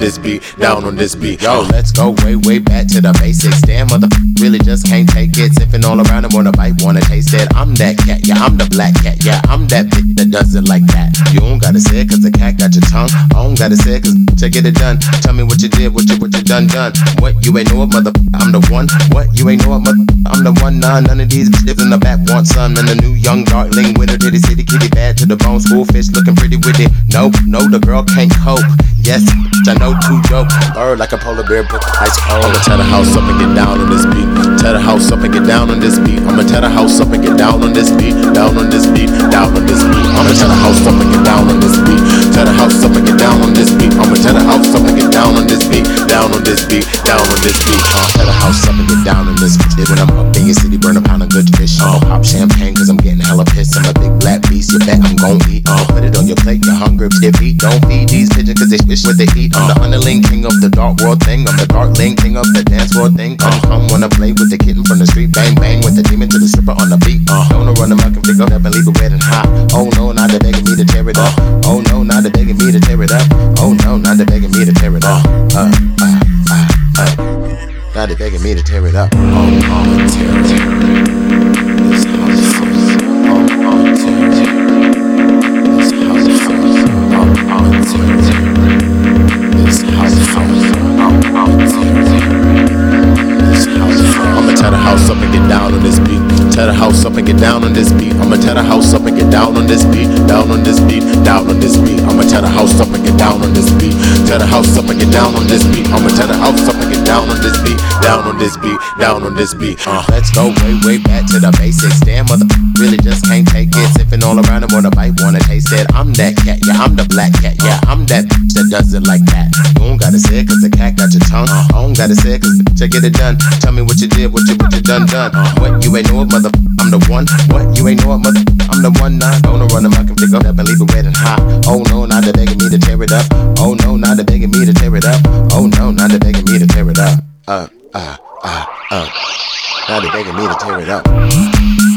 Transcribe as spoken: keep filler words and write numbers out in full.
this beat, down on this beat. Yo, let's go way, way back to the basics. Damn, mother really just can't take it. Sipping all around and wanna bite, wanna taste it. I'm that cat, yeah, I'm the black cat, yeah, I'm that bitch that does it like that. You don't gotta say it cause the cat got your tongue. I don't gotta say it cause to get it done. Tell me what you did, what you, what you done, done. What you ain't know it, mother, I'm the one. What you ain't know it, mother, I'm the one. Nah, none of these bitches in the back want some. And the new young darkling with her titty city kitty bad to the bone. School fish looking pretty with it. Nope, no, the girl can't cope. Yes, I know two joke. Bird like a polar bear, but ice cold. I'ma tear the house up and get down on this beat. Tear the house up and get down on this beat. I'ma tear the house up and get down on this beat. Down on this beat, down on this beat. I'ma tear the house up and get down on this beat. Tear the house up and get down on this beat. I'ma tear the house up and get down on this beat. Down on this beat, down on this beat. I'll tear the house up and get down on this beat. When I'm up in your city, burn a pound of good fish. I'll pop champagne cause I'm getting hella pissed. I'm a big black beast, you bet I'm gon' eat. I'll put it on your plate, you're hungry if eat. Don't feed these pigeons cause they wish what they eat. I'm the underling king of the dark world thing. I'm the darkling king of the dance world thing. Come, come, wanna play with the kitten from the street. Bang, bang with the demon to the stripper on the beat. Uh, don't run them up and pick up and leave it wet and hot. Oh no, now they're begging me to tear it up. Oh no, now they're begging me to tear it up. Oh no, now they're begging me to tear it up. Uh, uh, uh, uh. Now they're begging me to tear it up. Oh, oh, tear it, tear it. This house is oh, oh, tear it, tear it. This house is oh, oh, tear it, tear it. This house is oh, oh, tear it, tear it. This house is I'ma tear the house up and get down on this beat. Tear the house up and get down on this beat. I'ma tear the house up and get down on this beat. Down on this beat, down on this beat. I'ma tear the house up and get down on this beat. Tear the house up and get down on this beat. I'ma tear the house up and get down on this beat. Down on this beat, down on this beat. Uh, let's go way, way back to the basics. Damn, mother really just can't take it. Sipping all around and wanna bite, wanna taste it. I'm that cat, yeah, I'm the black cat, yeah, I'm that bitch that does it like that. You don't gotta say it cause the cat got your tongue. I don't gotta say it cause to get it done. Tell me what you did, what you, what you done, done. What you ain't know it, mother, I'm the one. What you ain't know it, mother, I'm the one. Nah, don't run them, I can pick up and leave it wet and hot. Oh no, now they're begging me to tear it up. Oh no, now they're begging me to tear it up. Oh no, now they're begging me to tear it up. Uh, uh, uh, uh. Now they're begging me to tear it up.